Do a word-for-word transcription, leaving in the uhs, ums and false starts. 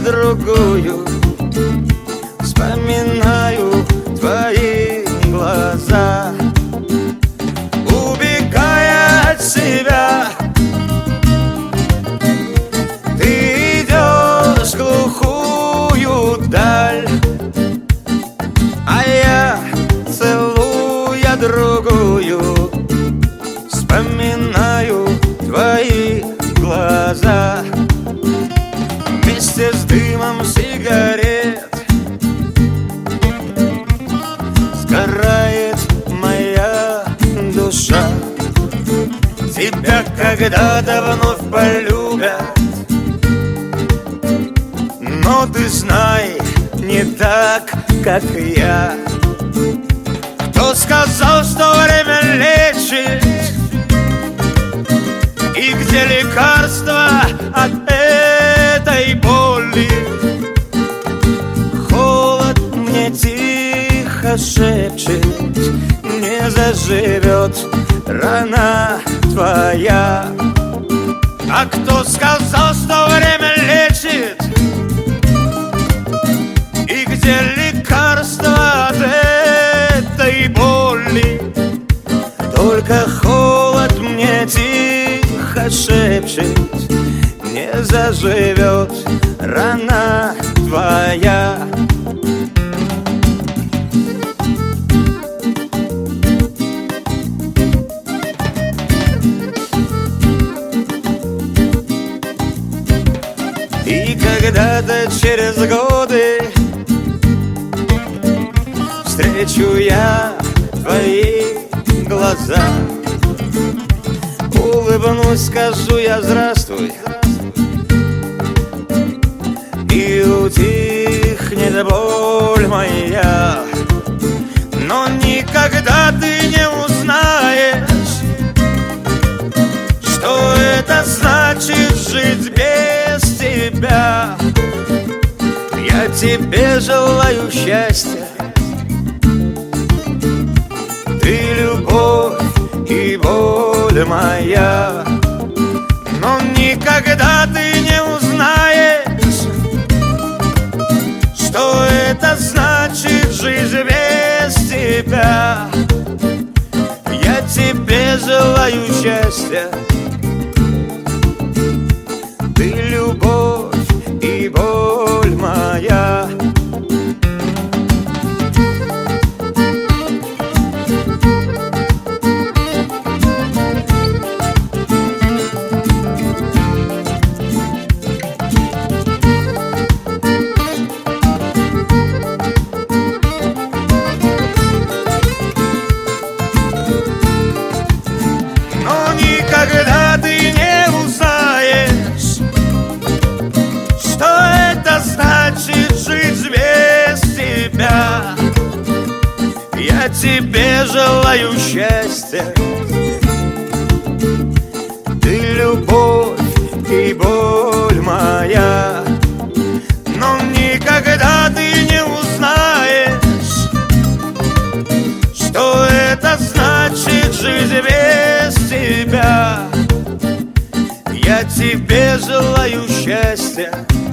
другую, вспоминаю твои глаза, убегая от себя. Ты идешь в глухую даль, а я, целуя другую, вспоминаю твои глаза. Вместе с дымом сигарет сгорает моя душа. Тебя когда-то вновь полюбят, но ты знай, не так, как я. Кто сказал, что время лечит? И где лекарство от этой боли? Холод мне тихо шепчет: не заживет рана твоя. А кто сказал, что время лечит? И где лекарство от этой боли? Только холод мне тихо шепчет: не заживет рана твоя. И когда-то через годы встречу я твои глаза, улыбнусь, скажу я здравствуй, и утихнет боль моя. Но никогда ты не узнаешь, что это значит жить без тебя. Я тебе желаю счастья, ты любовь и боль моя. Но никогда ты не узнаешь, что это значит жить без тебя. Я тебе желаю счастья, ты любовь и боль моя. Никогда ты не узнаешь, что это значит жить без тебя. Я тебе желаю счастья, ты любовь и боль моя. Но никогда ты не узнаешь, что это значит жить без тебя. Я тебе желаю счастья,